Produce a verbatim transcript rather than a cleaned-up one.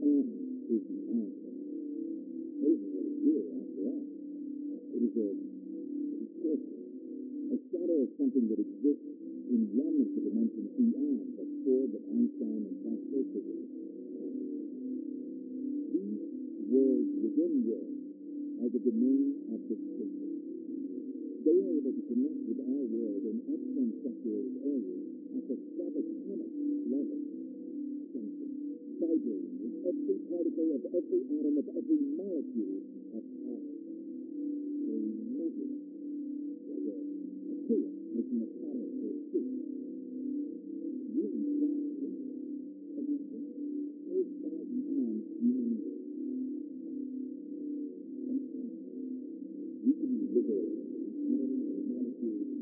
M is the answer. This is what it's here, after all. It is a, it is circle, a shadow of something that exists in one of the dimensions beyond the four that Einstein and classical physics postulated. These worlds within worlds are the domain of the system. They are able to connect with our world in extra-separated areas at the subatomic level. Sensing, vibrating with every particle of every atom of every molecule of us. They measure it like a, a killer making a pattern for a suit. Really fast thinking. Imagine so far beyond human world. We can be liberated from atoms and molecules